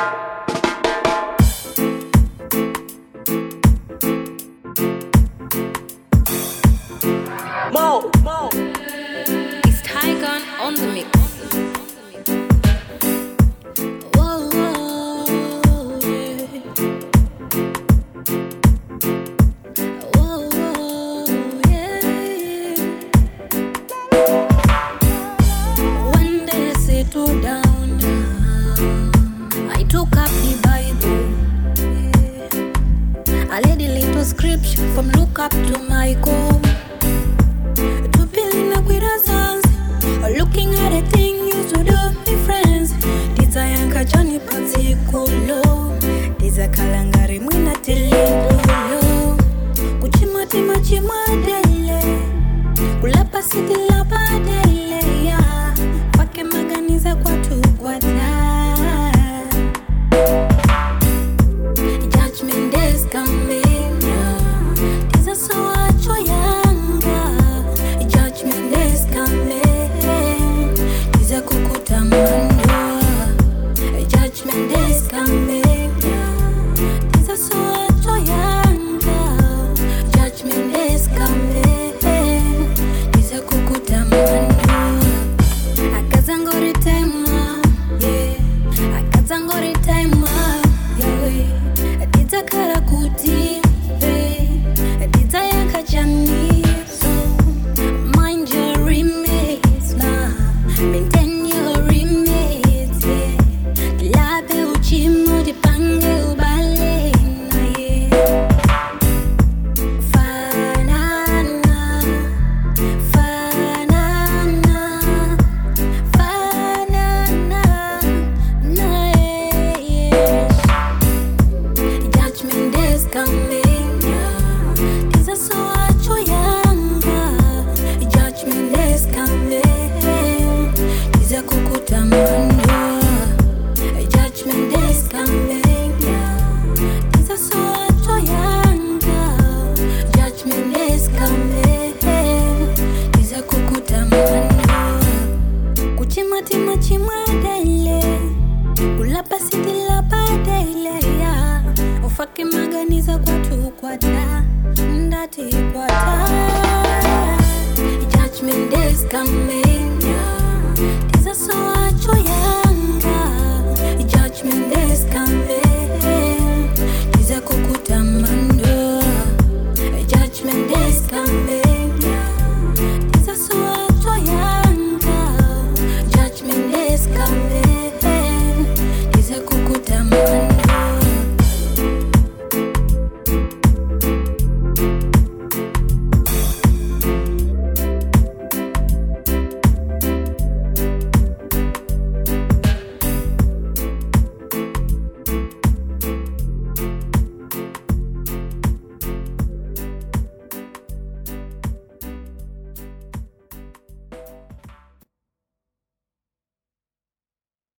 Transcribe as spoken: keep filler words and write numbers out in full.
Mo, Mo. It's Tygon on the mix. Whoa, whoa, yeah. Whoa, whoa, yeah. One day I settled down, down. I took up the Bible. Yeah. I read a little scripture from look up to my goal. Looking at a thing you should do, my friends. Tizayanka Johnny Patsikulo. Tiza Kalangari Mwina Tilipulo. Kuchimati machimadele. Kulapa siti labadele ya. Pake maganiza kwa tukwata. Judgment days coming. Tiza soa choyanga. Judgment days coming. Judgment days coming. This is so joyanga. Judgment days coming. This is kukuta mando. Akazangori tema, yeah. Akazangori tema, yeah. Tita karakuti, yeah. Tita yanka jani. So mind your remains now. Maintain. Ufake maganiza kwa tukwata. Ndati kwata. Judgment days coming. Tiza soa choya.